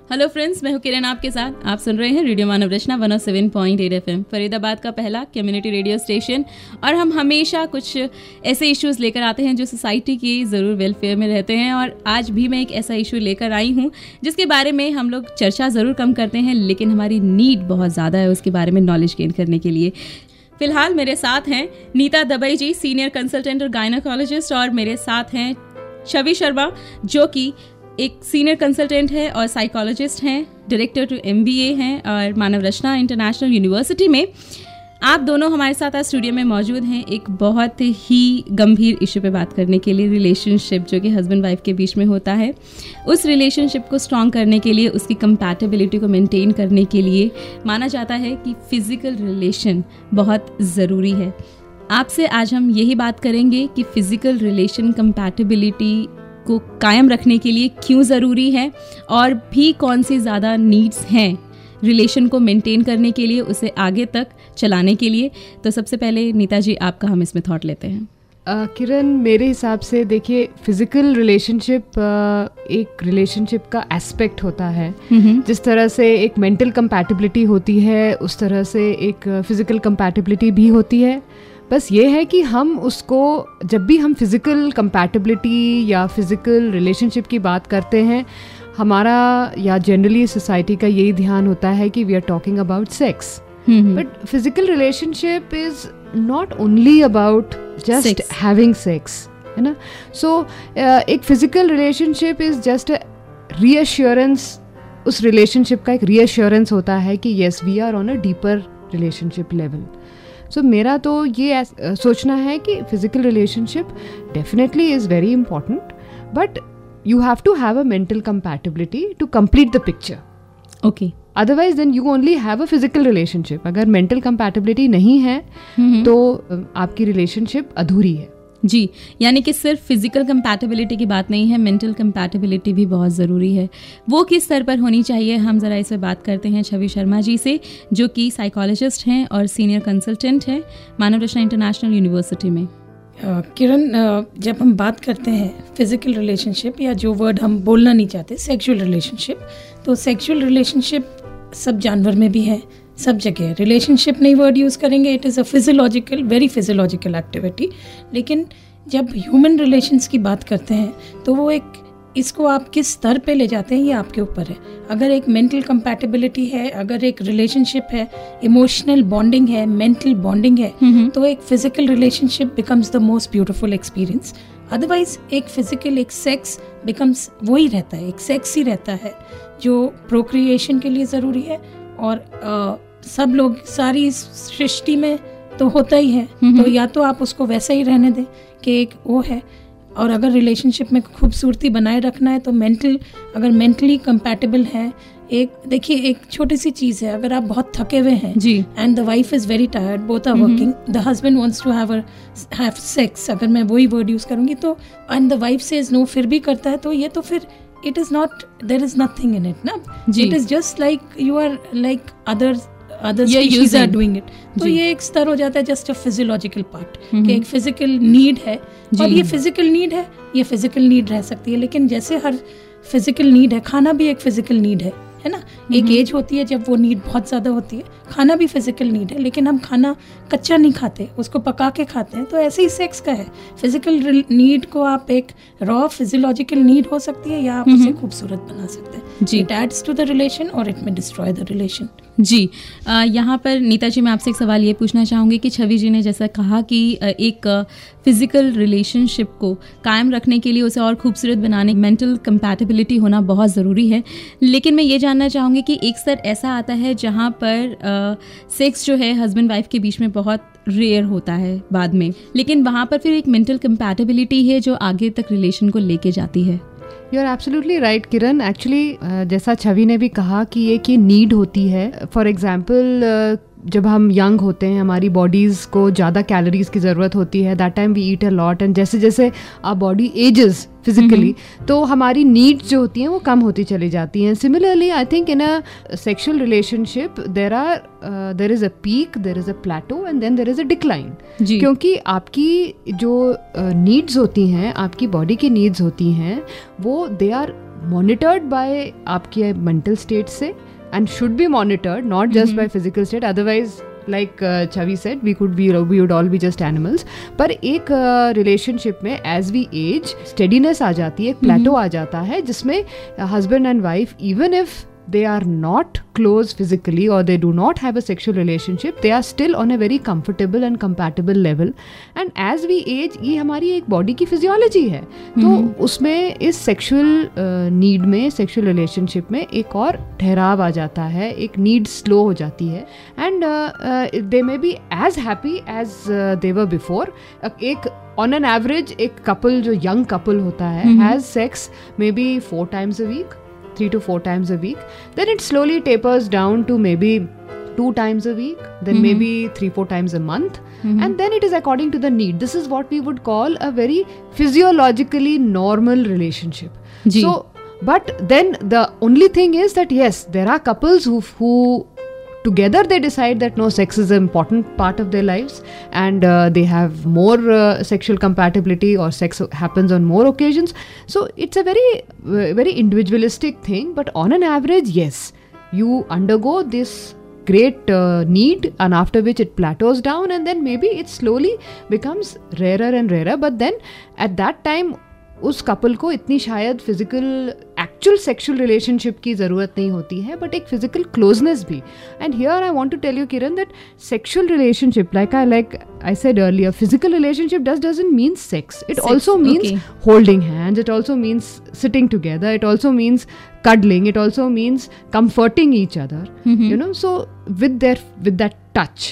Hello friends, मैं हूं किरण आपके साथ। आप सुन रहे हैं रेडियो मानव रचना 107.8 FM, फरीदाबाद का पहला कम्युनिटी रेडियो स्टेशन। और हम हमेशा कुछ ऐसे इश्यूज़ लेकर आते हैं जो सोसाइटी की ज़रूर वेलफेयर में रहते हैं। और आज भी मैं एक ऐसा इशू लेकर आई हूं जिसके बारे में हम लोग चर्चा ज़रूर कम करते हैं, लेकिन हमारी नीड बहुत ज़्यादा है उसके बारे में नॉलेज गेन करने के लिए। फिलहाल मेरे साथ हैं Neeta Dubai ji, senior consultant और गायनोकोलॉजिस्ट, और मेरे साथ हैं छवि शर्मा जो कि एक सीनियर कंसल्टेंट है और साइकोलॉजिस्ट हैं, डायरेक्टर टू MBA हैं और मानव रचना इंटरनेशनल यूनिवर्सिटी में। आप दोनों हमारे साथ आज स्टूडियो में मौजूद हैं एक बहुत ही गंभीर इशू पे बात करने के लिए, रिलेशनशिप जो कि हस्बैंड वाइफ के बीच में होता है। उस रिलेशनशिप को स्ट्रॉन्ग करने के लिए, उसकी कंपैटिबिलिटी को मेंटेन करने के लिए माना जाता है कि फिजिकल रिलेशन बहुत ज़रूरी है। आपसे आज हम यही बात करेंगे कि फिजिकल रिलेशन कंपैटिबिलिटी को कायम रखने के लिए क्यों ज़रूरी है और भी कौन सी ज़्यादा नीड्स हैं रिलेशन को मेंटेन करने के लिए, उसे आगे तक चलाने के लिए। तो सबसे पहले नीता जी, आपका हम इसमें थॉट लेते हैं। किरण, मेरे हिसाब से देखिए, फिजिकल रिलेशनशिप एक रिलेशनशिप का एस्पेक्ट होता है। जिस तरह से एक मेंटल कंपैटिबिलिटी होती है, उस तरह से एक फिजिकल कंपैटिबिलिटी भी होती है। बस ये है कि हम उसको, जब भी हम फिज़िकल कंपैटिबिलिटी या फिज़िकल रिलेशनशिप की बात करते हैं, हमारा या जनरली सोसाइटी का यही ध्यान होता है कि we are talking about sex. But physical relationship is not only about just having sex, है ना। सो एक physical relationship is just a reassurance. उस रिलेशनशिप का एक रीअश्योरेंस होता है कि yes, we are on a deeper relationship level. So मेरा तो ये सोचना है कि physical relationship definitely is very important, but you have to have a mental compatibility to complete the picture. Okay, otherwise then you only have a physical relationship. अगर mental compatibility नहीं है तो आपकी रिलेशनशिप अधूरी है। जी, यानी कि सिर्फ फिजिकल कंपैटिबिलिटी की बात नहीं है, मेंटल कंपैटिबिलिटी भी बहुत ज़रूरी है। वो किस स्तर पर होनी चाहिए, हम ज़रा इस पर बात करते हैं छवि शर्मा जी से, जो कि साइकोलॉजिस्ट हैं और सीनियर कंसल्टेंट हैं मानव रचना इंटरनेशनल यूनिवर्सिटी में। किरण, जब हम बात करते हैं फिजिकल रिलेशनशिप, या जो वर्ड हम बोलना नहीं चाहते, सेक्सुअल रिलेशनशिप, तो सेक्सुअल रिलेशनशिप सब जानवर में भी है, सब जगह। रिलेशनशिप नहीं वर्ड यूज़ करेंगे, it is a physiological, very physiological activity. लेकिन जब ह्यूमन रिलेशंस की बात करते हैं तो वो एक, इसको आप किस स्तर पे ले जाते हैं ये आपके ऊपर है। अगर एक मेंटल कंपैटिबिलिटी है, अगर एक रिलेशनशिप है, इमोशनल बॉन्डिंग है, मेंटल बॉन्डिंग है, तो एक physical relationship becomes the most beautiful experience. Otherwise एक फिजिकल, एक सेक्स बिकम्स वही रहता है, एक सेक्स ही रहता है जो प्रोक्रिएशन के लिए ज़रूरी है। और सब लोग, सारी सृष्टि में तो होता ही है, तो या तो आप उसको वैसे ही रहने दें कि एक वो है। और अगर रिलेशनशिप में खूबसूरती बनाए रखना है तो अगर मेंटली कंपैटिबल है, एक देखिए, एक छोटी सी चीज़ है, अगर आप बहुत थके हुए हैं जी, and the wife is very tired, both are working, the husband wants to have sex, अगर मैं वही वर्ड यूज़ करूँगी तो, and the wife says no, फिर भी करता है, तो ये तो फिर it is not, there is nothing in it, na? It is just like you are like other species are doing it. तो ये एक स्तर हो जाता है, just a physiological part, कि एक physical need है, और ये physical need है, ये physical need रह सकती है। लेकिन जैसे हर physical need है, खाना भी एक physical need है ना। एक एज होती है जब वो नीड बहुत ज़्यादा होती है, खाना भी फिजिकल नीड है, लेकिन हम खाना कच्चा नहीं खाते, उसको पका के खाते हैं। तो ऐसे ही सेक्स का है, फिजिकल नीड को आप एक रॉ फिजियोलॉजिकल नीड हो सकती है, या आप उसे खूबसूरत बना सकते हैं। It adds to the relation और it may destroy the relation. जी, यहाँ पर नीता जी, मैं आपसे एक सवाल ये पूछना चाहूँगी कि छवि जी ने जैसा कहा कि एक फिजिकल रिलेशनशिप को कायम रखने के लिए, उसे और खूबसूरत बनाने, मेंटल कंपैटिबिलिटी होना बहुत ज़रूरी है। लेकिन मैं ये जानना चाहूँगी कि एक स्तर ऐसा आता है जहाँ पर सेक्स जो है हस्बैंड वाइफ के बीच में बहुत रेयर होता है बाद में, लेकिन वहाँ पर फिर एक मेंटल कंपैटिबिलिटी है जो आगे तक रिलेशन को लेके जाती है। You are absolutely right Kiran. Actually जैसा छवि ने भी कहा कि ये नीड होती है। फॉर एग्जाम्पल, जब हम यंग होते हैं, हमारी बॉडीज़ को ज़्यादा कैलोरीज की ज़रूरत होती है, that time we eat a lot, and जैसे जैसे आवर बॉडी एजेस फिजिकली, तो हमारी नीड्स जो होती हैं वो कम होती चली जाती हैं। Similarly I think in a sexual relationship there is a peak, there is a plateau, and then there is a decline, क्योंकि आपकी जो नीड्स होती हैं, आपकी बॉडी की नीड्स होती हैं, वो दे आर मॉनिटर्ड बाय आपके मेंटल स्टेट से and should be monitored, not just by physical state. Otherwise, like Chavi said, we would all be just animals. पर एक relationship में as we age, steadiness आ जाती है, एक plateau आ जाता है, जिसमें husband and wife, even if they are not close physically or they do not have a sexual relationship, they are still on a very comfortable and compatible level. And as we age, ये हमारी एक body की physiology है, तो उसमें इस sexual need में, sexual relationship में एक और ठहराव आ जाता है, एक need slow हो जाती है, and they may be as happy as they were before. एक on an average एक couple जो young couple होता है has sex maybe 4 times a week, 3 to 4 times a week, then it slowly tapers down to maybe 2 times a week, then maybe 3-4 times a month, and then it is according to the need. This is what we would call a very physiologically normal relationship. So, but then the only thing is that yes, there are couples who together they decide that no, sex is an important part of their lives, and they have more sexual compatibility, or sex happens on more occasions. So it's a very individualistic thing, but on an average, yes, you undergo this great need, and after which it plateaus down, and then maybe it slowly becomes rarer and rarer. But then at that time उस couple को इतनी शायद physical actual sexual relationship की ज़रूरत नहीं होती है, but एक फिजिकल क्लोजनेस भी. And here I want to tell you Kiran that sexual relationship, like I said earlier, physical relationship doesn't mean sex. It also means holding hands, it also means sitting together, it also means cuddling, it also means comforting each other, you know, so with that touch.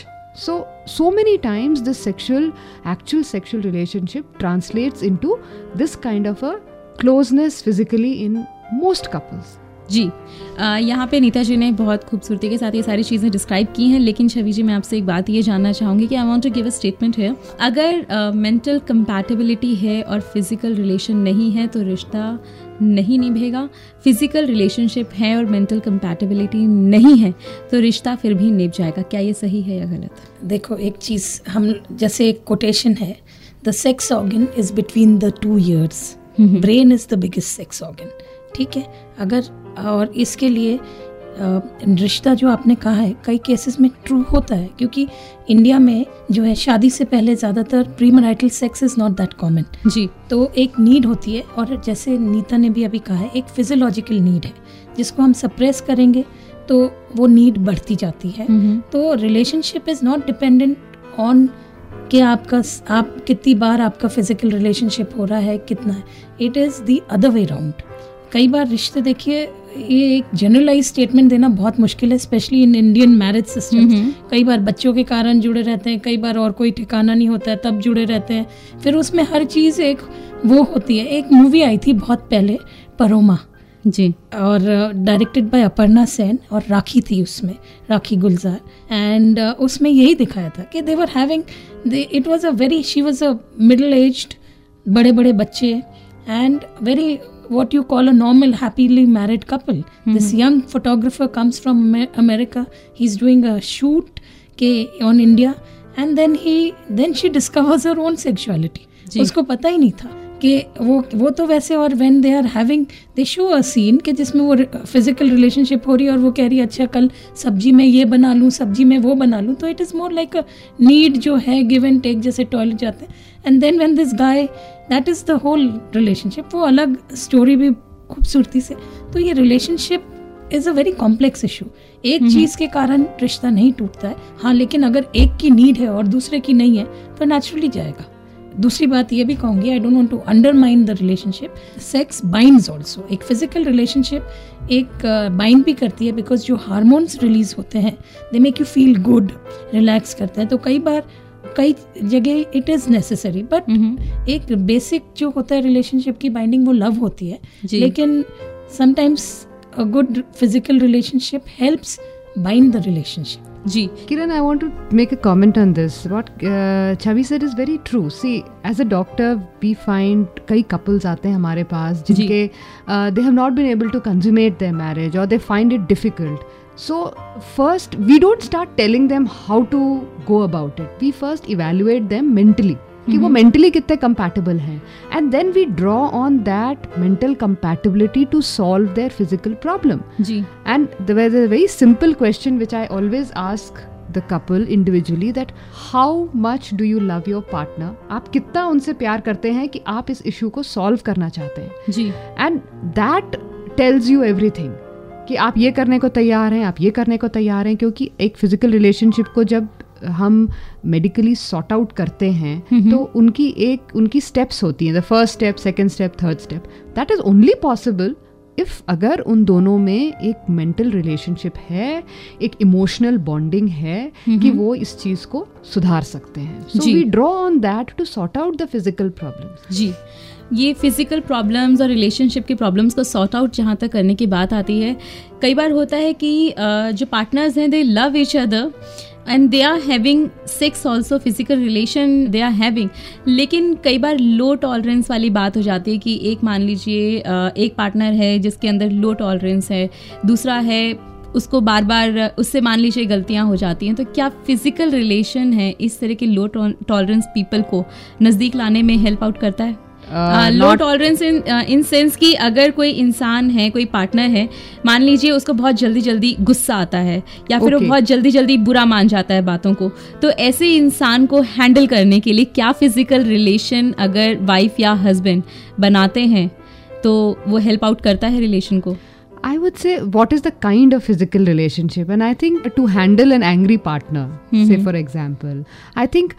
So many times this actual sexual relationship translates into this kind of a closeness physically in most couples. जी, यहाँ पे नीता जी ने बहुत खूबसूरती के साथ ये सारी चीज़ें डिस्क्राइब की हैं, लेकिन छवि जी मैं आपसे एक बात ये जानना चाहूँगी कि I want to give a statement है. अगर मेंटल कंपैटिबिलिटी है और फिजिकल रिलेशन नहीं है तो रिश्ता नहीं निभेगा. फिजिकल रिलेशनशिप है और मेंटल कंपैटिबिलिटी नहीं है तो रिश्ता फिर भी निभ जाएगा. क्या ये सही है या गलत? देखो, एक चीज़ हम जैसे एक कोटेशन है, the sex organ is between the 2 ears, brain is the biggest sex organ. ठीक है, अगर और इसके लिए रिश्ता जो आपने कहा है कई केसेस में ट्रू होता है, क्योंकि इंडिया में जो है शादी से पहले ज़्यादातर premarital sex is not that common. जी, तो एक नीड होती है, और जैसे नीता ने भी अभी कहा है, एक फिजियोलॉजिकल नीड है जिसको हम सप्रेस करेंगे तो वो नीड बढ़ती जाती है. तो relationship is not dependent on कि आप कितनी बार आपका फिजिकल रिलेशनशिप हो रहा है, कितना है. It is the other way round. कई बार रिश्ते, देखिए, ये एक जनरलाइज स्टेटमेंट देना बहुत मुश्किल है, specially in Indian marriage system. कई बार बच्चों के कारण जुड़े रहते हैं, कई बार और कोई ठिकाना नहीं होता है तब जुड़े रहते हैं. फिर उसमें हर चीज़ एक वो होती है. एक मूवी आई थी बहुत पहले, परोमा जी, और डायरेक्टेड बाय अपर्णा सेन, और राखी थी उसमें, राखी गुलजार. एंड उसमें यही दिखाया था कि they were having, it was a very, she was a middle aged, बड़े बड़े बच्चे, and very what you call a normal happily married couple. This young photographer comes from America. He's doing a shoot on India, and then she discovers her own sexuality. उसको पता ही नहीं था कि वो तो वैसे. और when they are having, they show a scene कि जिसमें वो physical relationship हो रही है और वो कह रही है अच्छा कल सब्जी में ये बना लूँ, सब्जी में वो बना लूँ. तो it is more like a need जो है, give and take, जैसे टॉयलेट जाते हैं. And then when this guy, that is the whole relationship. वो अलग स्टोरी भी खूबसूरती से. तो ये relationship is a very complex issue. एक चीज़ के कारण रिश्ता नहीं टूटता है, हाँ, लेकिन अगर एक की नीड है और दूसरे की नहीं है तो नेचुरली जाएगा. दूसरी बात ये भी कहूँगी, I don't want to undermine the relationship. Sex binds also. एक फिजिकल रिलेशनशिप एक बाइंड भी करती है, बिकॉज जो हार्मोन्स रिलीज होते हैं they make you feel good, relax करते हैं. तो कई बार कई जगह इट इज़ नेसेसरी, बट एक बेसिक जो होता है रिलेशनशिप की बाइंडिंग वो लव होती है. लेकिन sometimes a good physical relationship helps bind the relationship. जी, Kiran, I want to make a comment on this. What Chavi said is very true. See, as a doctor, we find कई couples आते हैं हमारे पास जिनके they have not been able to consummate their marriage, or they find it difficult. So first, we don't start telling them how to go about it. We first evaluate them mentally. कि वो mentally कितने compatible हैं, and then we draw on that mental compatibility to solve their physical problem. And there is a very simple question which I always ask the couple individually, that how much do you love your partner? आप कितना उनसे प्यार करते हैं कि आप इस issue को सॉल्व करना चाहते हैं जी. And that tells you everything कि आप ये करने को तैयार हैं, आप ये करने को तैयार हैं. क्योंकि एक फिजिकल रिलेशनशिप को जब हम मेडिकली सॉर्ट आउट करते हैं तो उनकी स्टेप्स होती हैं. The first step, second step, third step. That is only possible if अगर उन दोनों में एक मेंटल रिलेशनशिप है, एक इमोशनल बॉन्डिंग है कि वो इस चीज को सुधार सकते हैं. So we draw on that to sort out the physical problems. जी, ये फिजिकल प्रॉब्लम्स और रिलेशनशिप के प्रॉब्लम्स को सॉर्ट आउट जहाँ तक करने की बात आती है, कई बार होता है कि जो पार्टनर्स हैं they love each other and they are having sex also, physical relation they are having, लेकिन कई बार लो टॉलरेंस वाली बात हो जाती है कि एक मान लीजिए एक पार्टनर है जिसके अंदर लो टॉलरेंस है, दूसरा है उसको बार बार उससे मान लीजिए गलतियां हो जाती हैं. तो क्या फिजिकल रिलेशन है इस तरह के लो टॉलरेंस पीपल को नज़दीक लाने में हेल्प आउट करता है? लो टॉलरेंस इन सेंस कि अगर कोई इंसान है, कोई पार्टनर है, मान लीजिए उसको बहुत जल्दी जल्दी गुस्सा आता है या फिर वो बहुत जल्दी जल्दी बुरा मान जाता है बातों को, तो ऐसे इंसान को हैंडल करने के लिए क्या फिजिकल रिलेशन अगर वाइफ या हस्बैंड बनाते हैं तो वो हेल्प आउट करता है रिलेशन को? I would say, what is the kind of physical relationship? And I think to handle an angry partner, say for example, I think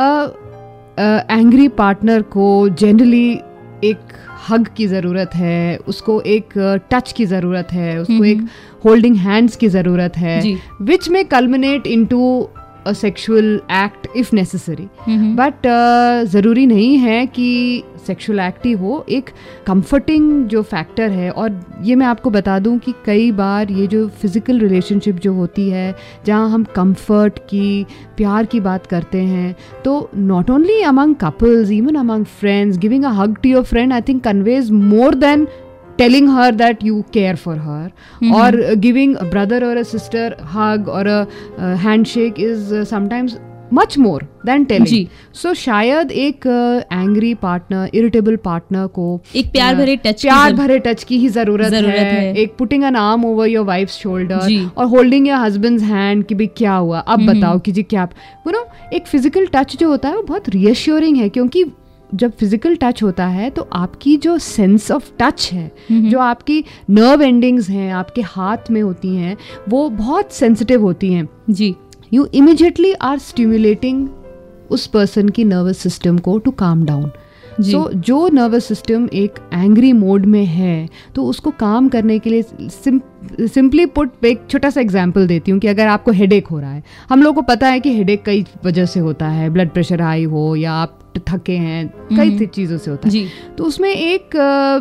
angry partner को generally एक hug की ज़रूरत है, उसको एक touch की ज़रूरत है, उसको एक holding hands की ज़रूरत है, which may culminate into a sexual act if necessary. But ज़रूरी नहीं है कि सेक्सुअल एक्ट ही हो. एक कंफर्टिंग जो फैक्टर है, और ये मैं आपको बता दूं कि कई बार ये जो फिज़िकल रिलेशनशिप जो होती है जहाँ हम कंफर्ट की, प्यार की बात करते हैं, तो not only among couples, even among friends, giving a hug to your friend I think conveys more than telling her that you care for her, or giving a brother or a sister hug or a handshake is sometimes much more than telling. So शायद एक angry partner, irritable partner को एक प्यार भरे touch की ही जरूरत है. एक putting an arm over your wife's shoulder और holding your husband's hand कि भी क्या हुआ, अब बताओ कि जी क्या, एक physical touch जो होता है वो बहुत reassuring है. क्योंकि जब फिजिकल टच होता है तो आपकी जो सेंस ऑफ टच है, जो आपकी नर्व एंडिंग्स हैं आपके हाथ में होती हैं, वो बहुत सेंसिटिव होती हैं जी. यू इमीडिएटली आर स्टिमुलेटिंग उस पर्सन की नर्वस सिस्टम को टू काम डाउन. सो जो नर्वस सिस्टम एक एंग्री मोड में है तो उसको काम करने के लिए सिंपली पुट एक छोटा सा एग्जांपल देती हूँ कि अगर आपको हेडेक हो रहा है, हम लोगों को पता है कि हेडेक कई वजह से होता है, ब्लड प्रेशर हाई हो या आप थके हैं, कई चीज़ों से होता है. तो उसमें एक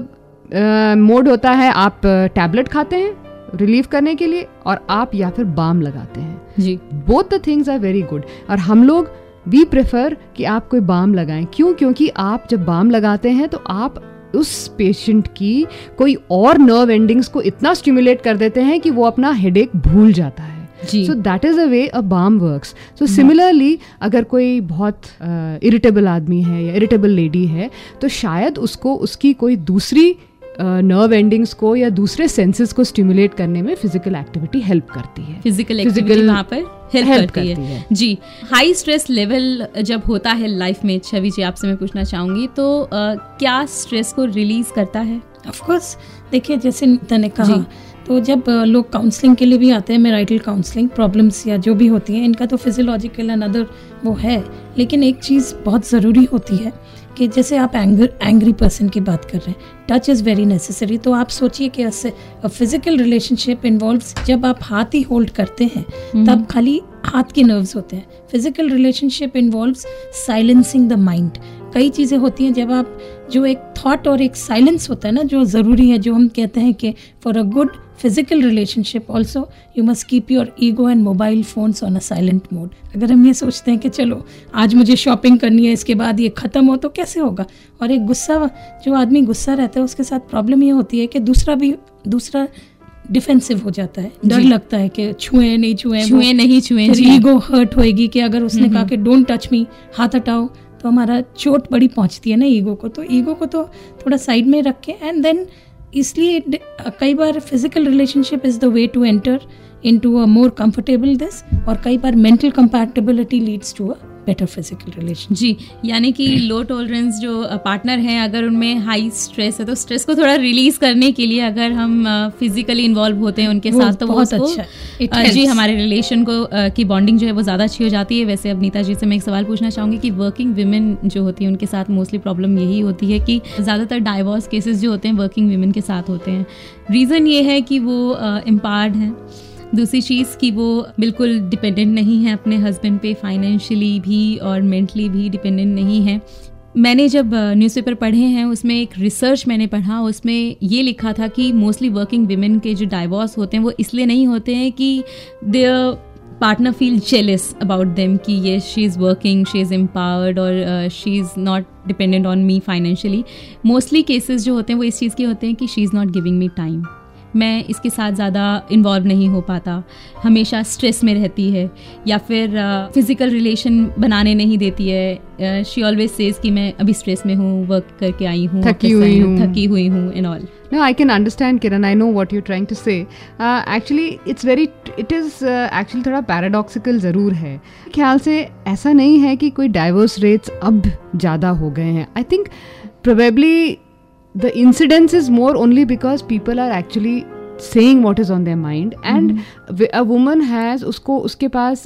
मोड होता है, आप टैबलेट खाते हैं रिलीव करने के लिए, और आप या फिर बाम लगाते हैं जी. Both the things are very good. और हम लोग वी प्रेफर कि आप कोई बाम लगाएं. क्यों? क्योंकि आप जब बाम लगाते हैं तो आप उस पेशेंट की कोई और नर्व एंडिंग्स को इतना स्टिमुलेट कर देते हैं कि वो अपना हेडेक भूल जाता है. So that is the way a balm works. So similarly, अगर कोई बहुत इरिटेबल आदमी है या इरिटेबल लेडी है, तो शायद उसको उसकी कोई दूसरी नर्व एंडिंग्स को या दूसरे सेंसेस को स्टिमुलेट करने में फिजिकल एक्टिविटी हेल्प करती है. फिजिकल एक्टिविटी वहाँ पर हेल्प करती है जी. हाई स्ट्रेस लेवल जब होता है लाइफ में, छवि जी आपसे मैं पूछना चाहूँगी, तो क्या स्ट्रेस को रिलीज करता है? ऑफ कोर्स, देखिए जैसे नीता ने कहा, तो जब लोग काउंसलिंग के लिए भी आते हैं, मैरिटल काउंसलिंग, प्रॉब्लम्स या जो भी होती हैं, इनका तो फिजियोलॉजिकल अनदर वो है, लेकिन एक चीज़ बहुत ज़रूरी होती है कि जैसे आप एंग्री पर्सन की बात कर रहे हैं, टच इज़ वेरी नेसेसरी. तो आप सोचिए कि फिजिकल रिलेशनशिप इन्वॉल्व्स, जब आप हाथ ही होल्ड करते हैं तब खाली हाथ के नर्व्स होते हैं. Physical relationship involves silencing the mind. कई चीज़ें होती हैं जब आप, जो एक थॉट और एक साइलेंस होता है ना, जो ज़रूरी है, जो हम कहते हैं कि for a good physical relationship also you must keep your ego and mobile phones on a silent mode. अगर हम ये सोचते हैं कि चलो आज मुझे शॉपिंग करनी है, इसके बाद ये ख़त्म हो, तो कैसे होगा? और एक गुस्सा, जो आदमी गुस्सा रहता है उसके साथ प्रॉब्लम ये होती है कि दूसरा डिफेंसिव हो जाता है. डर लगता है कि छुए नहीं छुए, ईगो हर्ट होएगी कि अगर उसने कहा कि डोंट टच मी, हाथ हटाओ, तो हमारा चोट बड़ी पहुंचती है ना ईगो को, तो ईगो को तो थोड़ा साइड में रख के एंड देन, इसलिए कई बार physical relationship is the way to enter into a more comfortable this, और कई बार mental compatibility leads to a better physical relation. जी, यानी कि लो टॉलरेंस जो पार्टनर हैं, अगर उनमें हाई स्ट्रेस है तो स्ट्रेस को थोड़ा रिलीज करने के लिए अगर हम फिजिकली इन्वॉल्व होते हैं उनके साथ तो बहुत अच्छा जी, हमारे रिलेशन को की बॉन्डिंग जो है वो ज़्यादा अच्छी हो जाती है। वैसे अब नीता जी से मैं एक सवाल पूछना चाहूँगी कि वर्किंग विमेन जो होती है उनके साथ मोस्टली प्रॉब्लम यही होती है कि ज़्यादातर डाइवोर्स केसेस जो होते हैं वर्किंग विमेन के साथ होते हैं। रीज़न ये है कि वो एम्पावर्ड हैं, दूसरी चीज़ कि वो बिल्कुल डिपेंडेंट नहीं है अपने हस्बैंड पे, फाइनेंशियली भी और मेंटली भी डिपेंडेंट नहीं है। मैंने जब न्यूज़पेपर पढ़े हैं उसमें एक रिसर्च मैंने पढ़ा, उसमें ये लिखा था कि मोस्टली वर्किंग विमेन के जो डाइवोर्स होते हैं वो इसलिए नहीं होते हैं कि their partner feel jealous about them कि ये she is working, she is empowered और she is not dependent on me financially. Mostly cases जो होते हैं वो इस चीज़ के होते हैं कि she is not giving me time, मैं इसके साथ ज़्यादा इन्वॉल्व नहीं हो पाता, हमेशा स्ट्रेस में रहती है, या फिर फिज़िकल रिलेशन बनाने नहीं देती है। शी ऑलवेज सेज कि मैं अभी स्ट्रेस में हूँ, वर्क करके आई हूँ, थकी हुई हूँ and all. No, I can understand, Kiran. I know what you're trying to say. Actually, it is actually थोड़ा paradoxical ज़रूर है। ख्याल से ऐसा नहीं है कि कोई divorce rates अब ज़्यादा हो गए हैं। I think probably the incidence is more only because people are actually saying what is on their mind, and a woman has उसके पास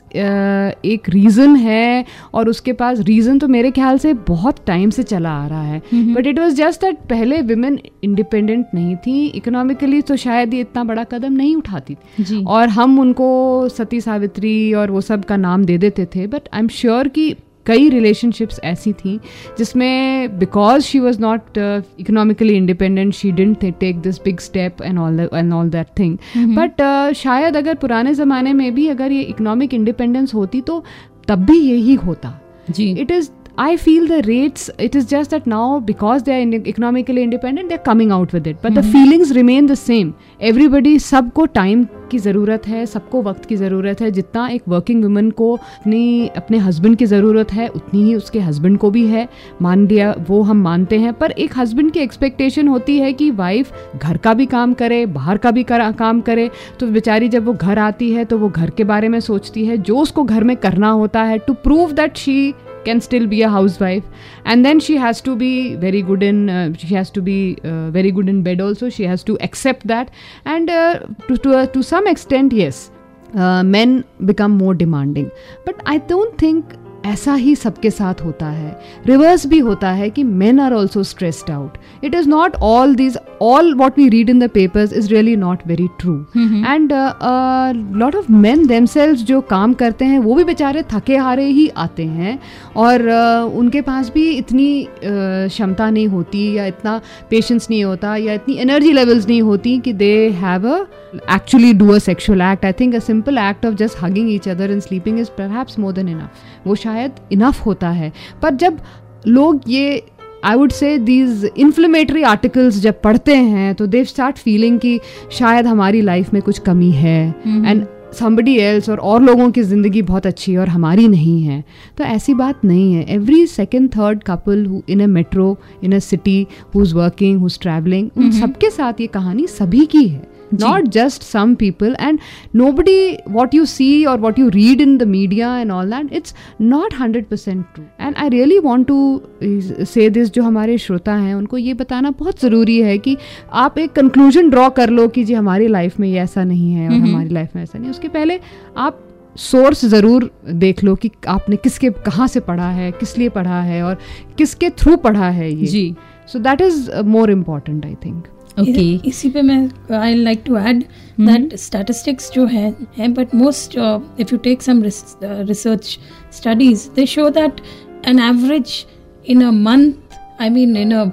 एक रीज़न है, और उसके पास रीज़न तो मेरे ख्याल से बहुत टाइम से चला आ रहा है, but it was just that पहले विमेन इंडिपेंडेंट नहीं थी इकोनॉमिकली, तो शायद ये इतना बड़ा कदम नहीं उठाती थी, और हम उनको सती सावित्री और वो सब का नाम दे देते थे। बट आई एम श्योर कि कई रिलेशनशिप्स ऐसी थी जिसमें because she was not economically independent she didn't take this big step and all that thing. But शायद अगर पुराने ज़माने में भी अगर ये इकोनॉमिक इंडिपेंडेंस होती तो तब भी यही होता जी। It is I feel the rates, it is just that now because they are economically independent, they are coming out with it. But the feelings remain the same. Everybody, सबको time की ज़रूरत है, सबको वक्त की ज़रूरत है। जितना एक वर्किंग वुमन को अपने हस्बैंड की ज़रूरत है उतनी ही उसके हस्बैंड को भी है। मान लिया, वो हम मानते हैं, पर एक हस्बैंड की एक्सपेक्टेशन होती है कि वाइफ घर का भी काम करे, बाहर का भी काम करे। तो बेचारी जब वो घर आती है तो वो घर के बारे में सोचती है, जो उसको घर में करना होता है to prove that she can still be a housewife, and then she has to be very good in very good in bed also. She has to accept that, and to some extent yes, men become more demanding, but I don't think ऐसा ही सबके साथ होता है। Reverse भी होता है कि men are also stressed out. It is not all what we read in the papers is really not very true. And a lot of men themselves जो काम करते हैं वो भी बेचारे थके हारे ही आते हैं, और उनके पास भी इतनी क्षमता नहीं होती, या इतना पेशेंस नहीं होता, या इतनी एनर्जी लेवल्स नहीं होती कि they have actually do a sexual act. I think a simple act of just hugging each other and sleeping is perhaps more than enough. वो शायद इनफ होता है। पर जब लोग ये I would say these inflammatory articles जब पढ़ते हैं तो दे स्टार्ट फीलिंग कि शायद हमारी लाइफ में कुछ कमी है, एंड somebody else और लोगों की ज़िंदगी बहुत अच्छी है और हमारी नहीं है। तो ऐसी बात नहीं है। Every second third couple in a metro in a city who is working, who is travelling, उन सबके साथ ये कहानी सभी की है, not just some people. And nobody, what you see or what you read in the media and all that, it's not 100% true. And I really want to say this, जो हमारे श्रोता हैं उनको ये बताना बहुत ज़रूरी है कि आप एक कंक्लूजन ड्रॉ कर लो कि जी हमारी लाइफ में ये ऐसा नहीं है और हमारी लाइफ में ऐसा नहीं। उसके पहले आप सोर्स ज़रूर देख लो कि आपने किसके कहाँ से पढ़ा है, किस लिए पढ़ा है और किसके थ्रू पढ़ा है ये जी। So that is more important, I think. Okay. इसी पे मैं I like to add that statistics जो है but most if you take some research studies they show that an average in a month, I mean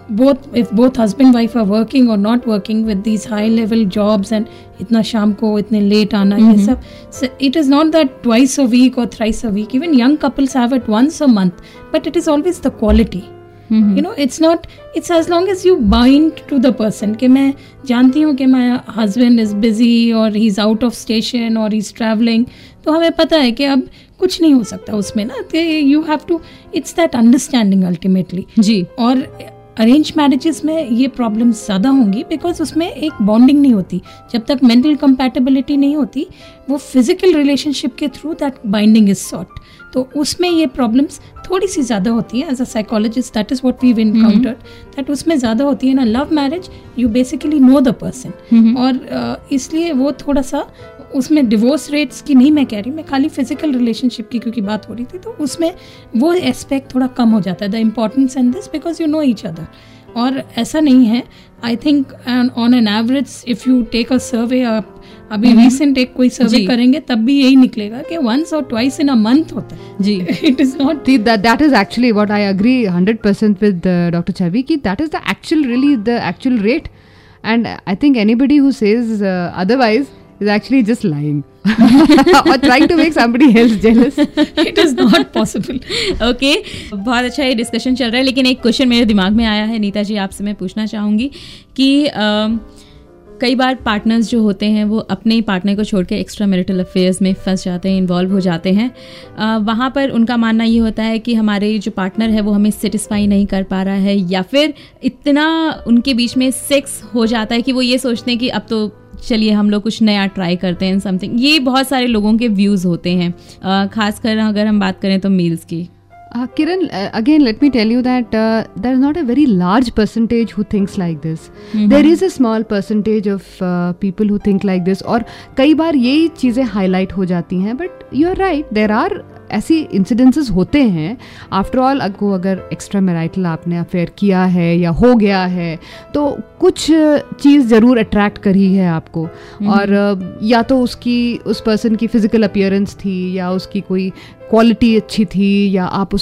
if both husband wife are working or not working with these high level jobs and इतना शाम को इतने late आना ये सब, so it is not that twice a week or thrice a week, even young couples have it once a month, but it is always the quality. You know, it's as long as you bind to the person कि मैं जानती हूँ कि my husband is busy or he's out of station or he's traveling, तो हमें पता है कि अब कुछ नहीं हो सकता उसमें ना, you have to, it's that understanding ultimately जी। और अरेंज मैरिजेस में ये प्रॉब्लम्स ज़्यादा होंगी बिकॉज उसमें एक बॉन्डिंग नहीं होती, जब तक मेंटल कंपैटिबिलिटी नहीं होती, वो फिजिकल रिलेशनशिप के through that binding is sought, तो उसमें ये प्रॉब्लम्स थोड़ी सी ज़्यादा होती हैं। As a psychologist that is what we have encountered, दैट उसमें ज़्यादा होती है ना। Love marriage you basically know the person, और इसलिए वो थोड़ा सा उसमें डिवोर्स रेट्स की नहीं मैं कह रही, मैं खाली फिजिकल रिलेशनशिप की क्योंकि बात हो रही थी, तो उसमें वो एस्पेक्ट थोड़ा कम हो जाता है, the importance in this because you know each other. और ऐसा नहीं है, I think on an average if you take a survey, अभी रिसेंट एक कोई सर्वे करेंगे तब भी यही निकलेगा कि once or twice in a month होता है जी। It is not that is actually what I agree 100% with Dr. Chavi ki that is the actual rate, and I think anybody who says otherwise is actually just lying or trying to make somebody else jealous. It is not possible. Okay, बहुत अच्छा ये discussion चल रहा है, लेकिन एक question मेरे दिमाग में आया है नीता जी, आपसे मैं पूछना चाहूँगी कि कई बार पार्टनर्स जो होते हैं वो अपने पार्टनर को छोड़ के एक्स्ट्रा मैरिटल अफेयर्स में फंस जाते हैं, इन्वॉल्व हो जाते हैं। वहाँ पर उनका मानना ये होता है कि हमारे जो पार्टनर है वो हमें सेटिस्फाई नहीं कर पा रहा है, या फिर इतना उनके बीच में सेक्स हो जाता है कि वो ये सोचते हैं कि अब तो चलिए हम लोग कुछ नया ट्राई करते हैं समथिंग। ये बहुत सारे लोगों के व्यूज़ होते हैं, खासकर अगर हम बात करें तो मेल्स की। Kiran, again, let me tell you that there is not a very large percentage who thinks like this. There is a small percentage of people who think like this, और कई बार यही चीज़ें highlight हो जाती हैं, but you are right, there are ऐसी incidences होते हैं। आफ्टर ऑल अगर एक्स्ट्रा मैरिटल आपने अफेयर किया है या हो गया है तो कुछ चीज़ ज़रूर अट्रैक्ट करी है आपको, और या तो उस पर्सन की फिजिकल अपीयरेंस थी, या उसकी कोई क्वालिटी अच्छी थी, या आप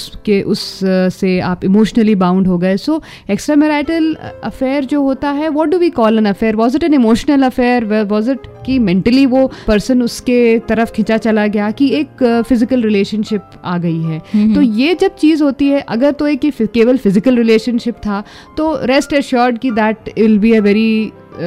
उससे आप इमोशनली बाउंड हो गए। सो एक्स्ट्रा मैरिटल अफेयर जो होता है, what do we call an affair? Was it an emotional affair? Was it कि मेंटली वो पर्सन उसके तरफ खिंचा चला गया, कि एक फिजिकल रिलेशनशिप आ गई है? तो ये जब चीज़ होती है, अगर तो एक केवल फिजिकल रिलेशनशिप था तो रेस्ट एश्योर्ड कि that will be a very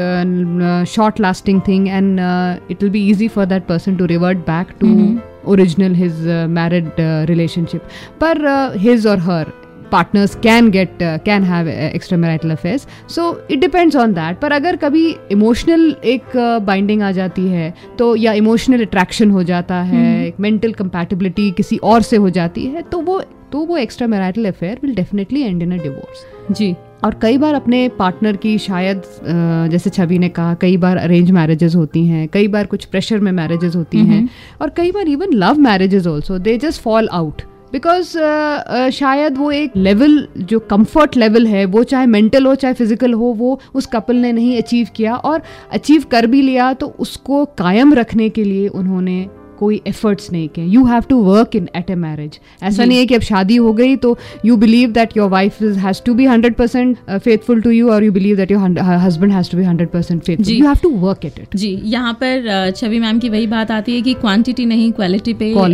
short lasting thing, and it will be easy for that person to revert back to original his married relationship. But his or her partners can have extramarital affairs, so it depends on that. पर अगर कभी emotional एक binding आ जाती है तो, या emotional attraction हो जाता है, एक mental compatibility किसी और से हो जाती है, तो वो extramarital affair will definitely end in a divorce जी। और कई बार अपने पार्टनर की शायद जैसे छवि ने कहा, कई बार अरेंज मैरिजेस होती हैं, कई बार कुछ प्रेशर में मैरिजेस होती हैं, और कई बार even love marriages also, they just fall out because शायद वो एक लेवल जो कंफर्ट लेवल है, वो चाहे मेंटल हो चाहे फिजिकल हो, वो उस कपल ने नहीं अचीव किया, और अचीव कर भी लिया तो उसको कायम रखने के लिए उन्होंने कोई एफर्ट्स नहीं किए। You have to work in at a marriage. ऐसा नहीं है कि अब शादी हो गई तो you believe that your wife has to be 100% faithful to you, और you believe that your husband has to be 100% faithful. You have to work at it. जी, यहाँ पर छवि मैम की वही बात आती है कि क्वांटिटी नहीं क्वालिटी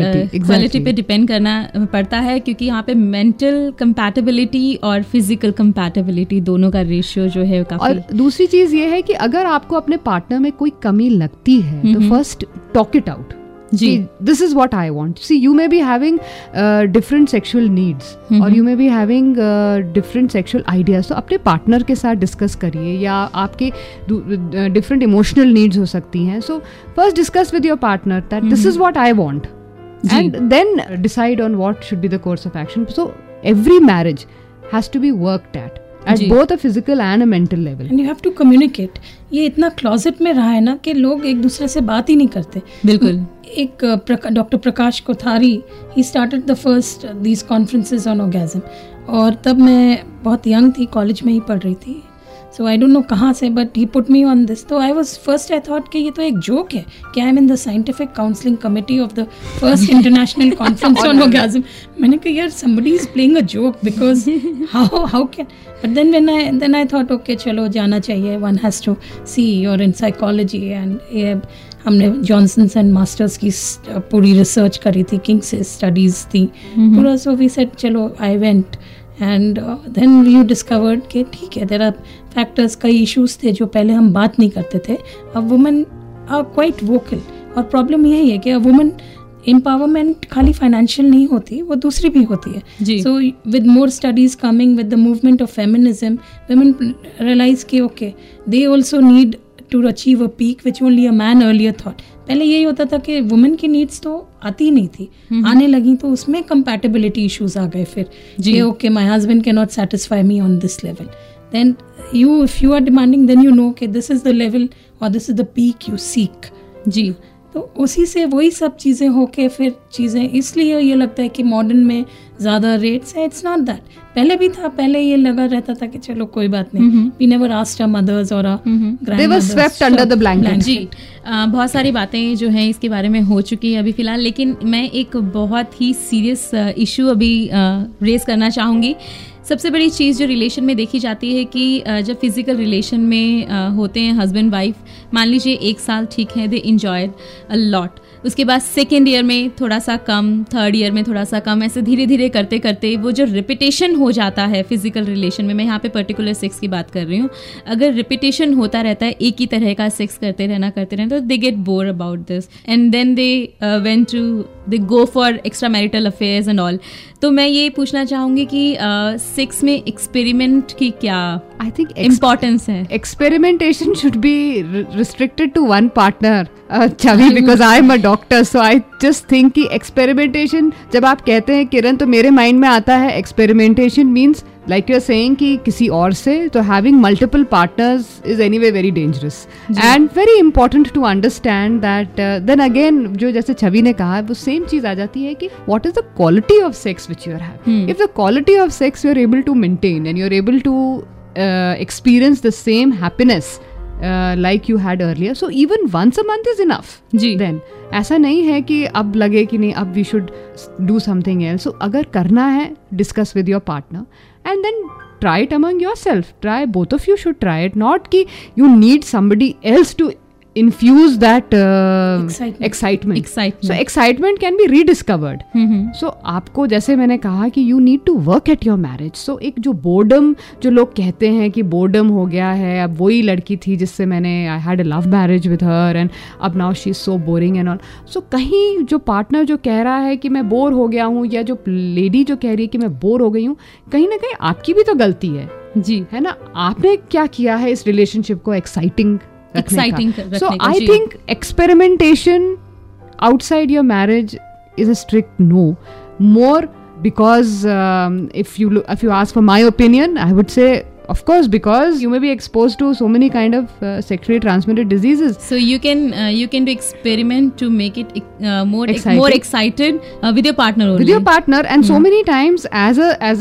पे डिपेंड करना पड़ता है, क्योंकि यहाँ पे मेंटल कंपैटिबिलिटी और फिजिकल कंपैटिबिलिटी दोनों का रेशियो जो है काफी। और दूसरी चीज ये है कि अगर आपको अपने पार्टनर में कोई कमी लगती है तो first talk it out. This is what I want. See, you may be having different sexual needs, or you may be having different sexual ideas. तो अपने पार्टनर के साथ डिस्कस करिए, या आपके different emotional needs हो सकती हैं. So first discuss with your partner that this is what I want, and then decide on what should be the course of action. So every marriage has to be worked at both a physical and a mental level. And you have to communicate. ये इतना closet में रहा है ना कि लोग एक दूसरे से बात ही नहीं करते। बिल्कुल। एक doctor Prakash Kothari, he started the first these conferences on orgasm, और तब मैं बहुत यंग थी, कॉलेज में ही पढ़ रही थी, सो आई डोंट नो कहाँ से, but he put me on this. तो आई थॉट कि ये तो एक जोक है कि I am in the scientific counselling committee of the first international conference on orgasm. मैंने कहा यार somebody is playing a joke, because how can, but then I thought okay चलो जाना चाहिए, one has to see, you're in psychology, and हमने Johnson's and Masters की पूरी research करी थी, किंग से स्टडीज़ थी पूरा, सो वी सेड चलो, I went, and then you discovered कि ठीक है, देयर आर फैक्टर्स, कई इश्यूज थे जो पहले हम बात नहीं करते थे, अब वुमेन आर क्वाइट वोकल, और प्रॉब्लम यही है कि अ वुमन एम्पावरमेंट खाली फाइनेंशियल नहीं होती, वो दूसरी भी होती है. So with more studies coming with the movement of feminism, women realise कि okay they also need to achieve a peak which only a man earlier thought. पहले यही होता था कि वुमेन की नीड्स तो आती नहीं थी, आने लगी तो उसमें कंपैटिबिलिटी इश्यूज आ गए फिर कि okay my husband can not satisfy me on this level. Then you if you are demanding, then you know कि this is the level or this is the peak you seek. जी. तो उसी से वही सब चीज़ें होके फिर चीज़ें, इसलिए ये लगता है कि मॉडर्न में ज़्यादा रेट्स है. It's not that. पहले भी था, पहले ये लगा रहता था कि चलो कोई बात नहीं, we never asked our mothers और they were swept under the blanket. जी. बहुत सारी बातें जो हैं इसके बारे में हो चुकी है अभी फ़िलहाल, लेकिन मैं एक बहुत ही सीरियस इशू अभी रेज़ करना चाहूँगी. सबसे बड़ी चीज़ जो रिलेशन में देखी जाती है कि जब फिज़िकल रिलेशन में होते हैं हस्बैंड वाइफ, मान लीजिए 1 साल ठीक है, दे इंजॉयड अ लॉट, उसके बाद सेकेंड ईयर में थोड़ा सा कम, थर्ड ईयर में थोड़ा सा कम, ऐसे धीरे धीरे करते करते वो जो रिपीटेशन हो जाता है फिजिकल रिलेशन में, मैं यहाँ पे पर्टिकुलर सेक्स की बात कर रही हूँ, अगर रिपीटेशन होता रहता है, एक ही तरह का सेक्स करते रहना तो they get bore about this and then they go for extra marital affairs and all. तो मैं ये पूछना चाहूँगी कि सेक्स में एक्सपेरिमेंट की क्या आई थिंक इम्पोर्टेंस है? Experimentation should be restricted to one partner, Chhavi, because I am a doctor, so I just think कि एक्सपेरिमेंटेशन, जब आप कहते हैं किरण, तो मेरे माइंड में आता है experimentation means like you are saying कि किसी और से, तो having multiple partners is anyway very dangerous and very important to understand that. Then again जो जैसे छवि ने कहा, वो सेम चीज आ जाती है कि what is the quality of sex which you are having. If the quality of sex you are able to maintain and you are able to experience the same happiness like you had earlier, so even once a month is enough. Then ऐसा नहीं है कि अब लगे कि नहीं अब we should do something else. So अगर करना है, discuss with your partner and then try it among yourself. Both of you should try it. Not कि you need somebody else to infuse that excitement. So excitement can be rediscovered. So आपको, जैसे मैंने कहा कि you need to work at your marriage. So एक जो boredom, जो लोग कहते हैं कि boredom हो गया है, अब वही लड़की थी जिससे मैंने I had a love marriage with her and अब now she's so boring and all. So कहीं जो partner जो कह रहा है कि मैं बोर हो गया हूँ, या जो lady जो कह रही है कि मैं बोर हो गई हूँ, कहीं ना कहीं आपकी भी तो गलती है. जी है ना, आपने क्या किया है इस relationship को exciting. So I think experimentation outside your marriage is a strict no. More because if you ask for my opinion, I would say of course, because you may be exposed to so many kind of sexually transmitted diseases. So you can do experiment to make it more excited with your partner only. With your partner, and so many times as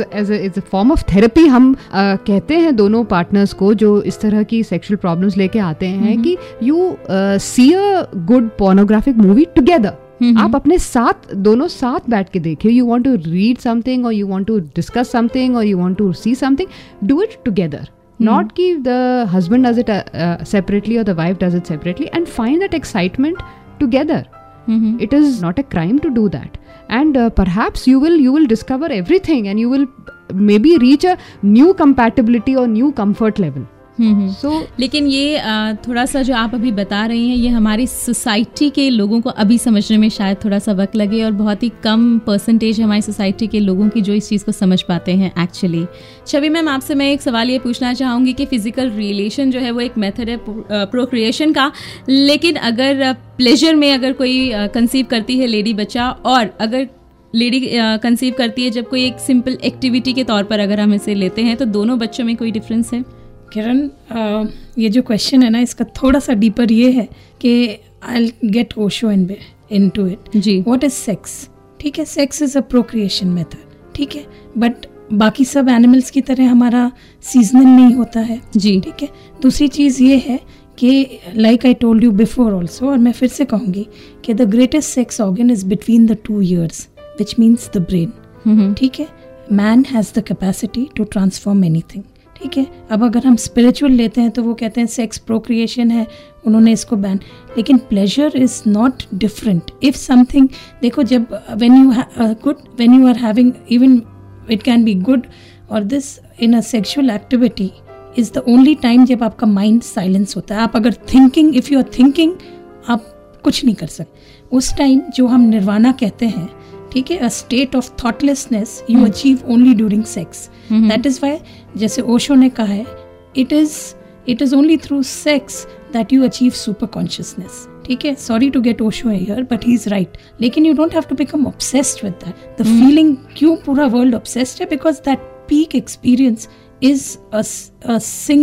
a form of therapy, हम कहते हैं दोनों partners को जो इस तरह की sexual problems लेके आते हैं कि you see a good pornographic movie together. आप अपने साथ, दोनों साथ बैठ के देखिए. You want to read something और you want to discuss something और you want to see something, do it together. Not कि the husband does it separately or the wife does it separately, and find that excitement together. It is not a crime to do that, and perhaps you will discover everything, and you will maybe reach a new compatibility or new comfort level. लेकिन ये थोड़ा सा जो आप अभी बता रही हैं, ये हमारी सोसाइटी के लोगों को अभी समझने में शायद थोड़ा सा वक्त लगे, और बहुत ही कम परसेंटेज हमारी सोसाइटी के लोगों की जो इस चीज़ को समझ पाते हैं एक्चुअली. छवि मैम, आपसे मैं एक सवाल ये पूछना चाहूँगी कि फिजिकल रिलेशन जो है वो एक मेथड है प्रोक्रिएशन का, लेकिन अगर प्लेजर में अगर कोई कंसीव करती है लेडी बच्चा, और अगर लेडी कंसीव करती है जब कोई एक सिंपल एक्टिविटी के तौर पर अगर हम इसे लेते हैं, तो दोनों बच्चों में कोई डिफरेंस है? किरण, ये जो क्वेश्चन है ना, इसका थोड़ा सा डीपर ये है कि I get Osho into it. जी, व्हाट इज सेक्स? ठीक है, sex is a procreation method, ठीक है, बट बाकी सब एनिमल्स की तरह हमारा सीजनल नहीं होता है. जी, ठीक है. दूसरी चीज़ ये है कि like I told you before also, और मैं फिर से कहूँगी कि the greatest sex organ is between the 2 ears, which means the brain. ठीक है, man has the capacity to transform anything. ठीक है. अब अगर हम स्पिरिचुअल लेते हैं तो वो कहते हैं सेक्स प्रोक्रिएशन है, उन्होंने इसको बैन, लेकिन pleasure is not different. If something, देखो, जब when you are having, even it can be good, और this in a sexual activity is the only time जब आपका माइंड साइलेंस होता है. आप अगर thinking, if you are thinking, आप कुछ नहीं कर सकते। उस टाइम जो हम निर्वाणा कहते हैं, ठीक है, a state of thoughtlessness you achieve only during sex. That is why, जैसे ओशो ने कहा है, it is only through sex that you achieve super consciousness. ठीक है, sorry to get Osho here but he is right, लेकिन you don't have to become obsessed with that. The feeling, क्यों पूरा world obsessed है? Because that peak experience is a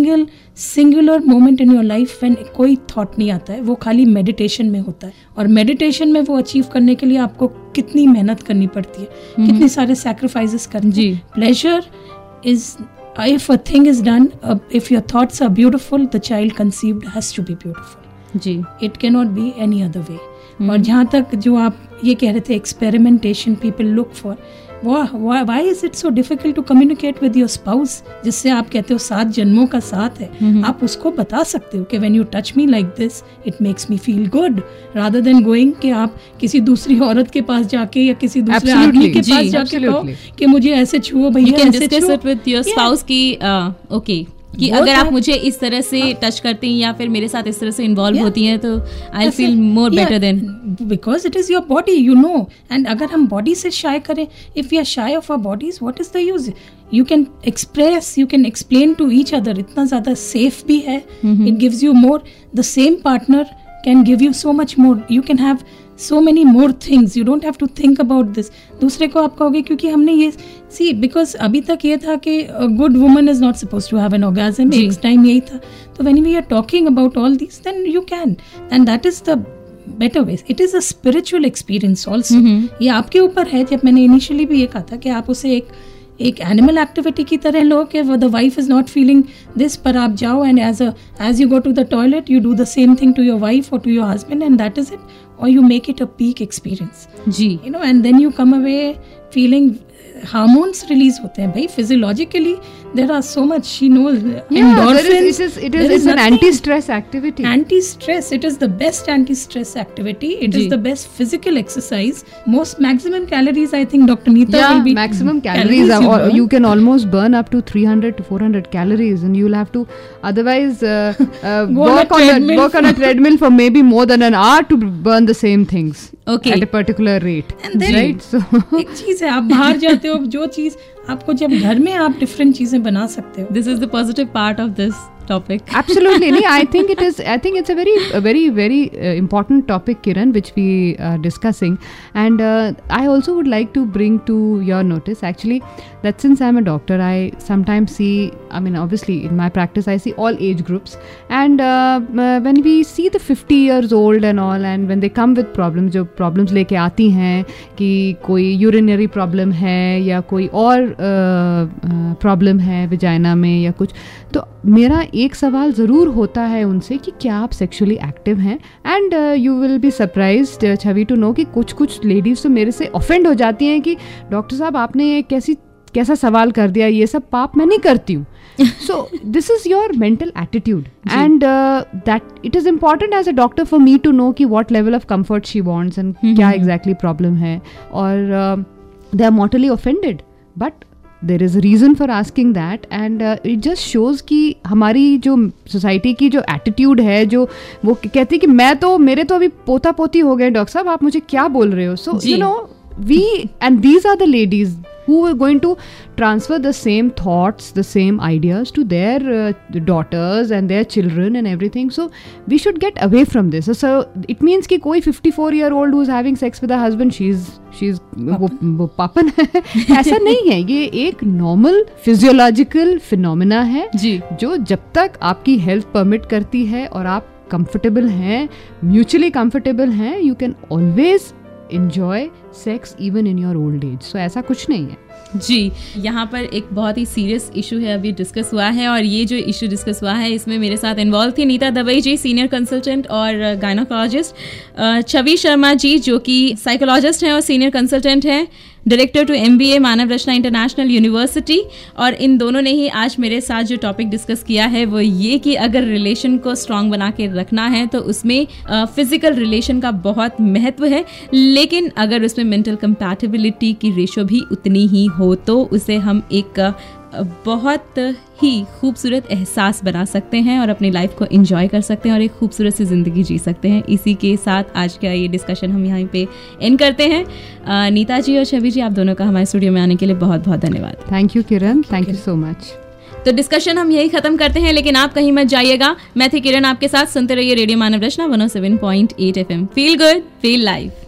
singular moment in your life when कोई thought नहीं आता है, वो खाली meditation में होता है। और meditation में वो अचीव करने के लिए आपको कितनी मेहनत करनी पड़ती है, कितने सारे sacrifices करने हैं। Pleasure is, if a thing is done, if your thoughts are beautiful, the child conceived has to be beautiful। Ji, it cannot be any other way। और जहाँ तक जो आप ये कह रहे थे experimentation people look for, why is it so difficult to communicate with your spouse? जिससे आप कहते हो 7 जन्मों का साथ है, आप उसको बता सकते हो कि when you touch me like this it makes me feel good, rather than going कि आप किसी दूसरी औरत के पास जाके या किसी दूसरे आदमी के पास जाके कहो कि मुझे ऐसे छुओ भैया, ऐसे छुओ। You can discuss it with your spouse कि okay, कि अगर आप मुझे इस तरह से टच करती हैं या फिर मेरे साथ इस तरह से इन्वॉल्व होती हैं तो I feel more better then, because it is your body, you know. And अगर हम बॉडी से शाय करें, if we are shy of our bodies, what is the use? You can express, you can explain to each other, इतना ज्यादा safe भी है, it gives you more, the same partner can give you so much more, you can have so many more things, you don't have to think about this। दूसरे को आप कहोगे, क्योंकि हमने ये see, because अभी तक ये था कि a good woman is not supposed to have an orgasm, एक टाइम यही था। तो when we are talking about all these, then you can, and that is the better way। it is a spiritual experience also। ये आपके ऊपर है। जब मैंने इनिशियली भी ये कहा था कि आप उसे एक एनिमल एक्टिविटी की तरह लो कि the wife is not feeling this, पर आप जाओ and as you go to the toilet you do the same thing to your wife और to your husband, and that is it, और you make it a peak experience। जी, you know, and then you come away feeling hormones release होते हैं भाई physiologically, there are so much, she knows, endorphins, it is an anti stress activity, anti stress, it is the best anti stress activity, it is the best physical exercise, most maximum calories I think Dr. Neeta will be maximum calories or you can almost burn up to 300 to 400 calories, and you'll have to otherwise work on a treadmill for maybe more than an hour to burn the same things at a particular rate, and then, right? So एक चीज है, आप बाहर जाते हो, जो चीज आपको जब घर में आप डिफरेंट चीजें बना सकते हो, this is the positive part of this topic। Absolutely, I think it's a very important topic, Kiran, which we are discussing, and I also would like to bring to your notice actually that since I'm a doctor, I sometimes see, I mean obviously in my practice I see all age groups, and when we see the 50 years old and all, and when they come with problems, जो problems लेके आती हैं कि कोई urinary problem है या कोई और problem है vagina में या कुछ, तो मेरा एक सवाल ज़रूर होता है उनसे कि क्या आप सेक्सुअली एक्टिव हैं, and you will be surprised Chhavi to know कि कुछ लेडीज़ तो मेरे से ऑफेंड हो जाती हैं कि डॉक्टर साहब आपने ये कैसा सवाल कर दिया, ये सब पाप मैं नहीं करती हूँ। So this is your mental attitude, and that it is important as a doctor for me to know कि what level of comfort she wants and क्या एग्जैक्टली प्रॉब्लम है, और they are mortally offended, but there is a reason for asking that, and it just shows कि हमारी जो society की जो attitude है, जो वो कहती है कि मेरे तो अभी पोता पोती हो गए डॉक्टर साहब, आप मुझे क्या बोल रहे हो। So you know we and these are the ladies who are going to transfer the same thoughts, the same ideas to their daughters and their children and everything. So we should get away from this. So it means कि कोई 54-year-old who's having sex with her husband, she's वो पापन है, ऐसा नहीं है। ये एक normal physiological phenomena है जो जब तक आपकी हेल्थ परमिट करती है और आप कंफर्टेबल हैं, म्यूचुअली कंफर्टेबल हैं, you can always enjoy sex even in your old age। so ऐसा कुछ नहीं है। जी, यहाँ पर एक बहुत ही सीरियस इशू है अभी डिस्कस हुआ है, और ये जो इशू डिस्कस हुआ है इसमें मेरे साथ इन्वॉल्व थी Neeta Dubai ji, senior consultant और गायनोकोलॉजिस्ट, छवि शर्मा जी जो कि साइकोलॉजिस्ट हैं और सीनियर कंसल्टेंट हैं, director to MBA Manav Rachna international university, और इन दोनों ने ही आज मेरे साथ जो टॉपिक डिस्कस किया है वो ये कि अगर रिलेशन को स्ट्रांग बना के रखना है तो उसमें फिजिकल रिलेशन का बहुत महत्व है, लेकिन अगर उसमें मेंटल कंपैटिबिलिटी की रेशो भी उतनी ही हो तो उसे हम एक बहुत ही खूबसूरत एहसास बना सकते हैं और अपनी लाइफ को एंजॉय कर सकते हैं और एक खूबसूरत सी ज़िंदगी जी सकते हैं। इसी के साथ आज का ये डिस्कशन हम यहाँ पे एंड करते हैं। नीता जी और छवि जी, आप दोनों का हमारे स्टूडियो में आने के लिए बहुत बहुत धन्यवाद। Thank you Kiran, thank you so much. तो डिस्कशन हम यही खत्म करते हैं, लेकिन आप कहीं मत जाइएगा। मैं थी किरण आपके साथ, सुनते रहिए radio Manav Rachna 107.8 FM। Feel good, feel life.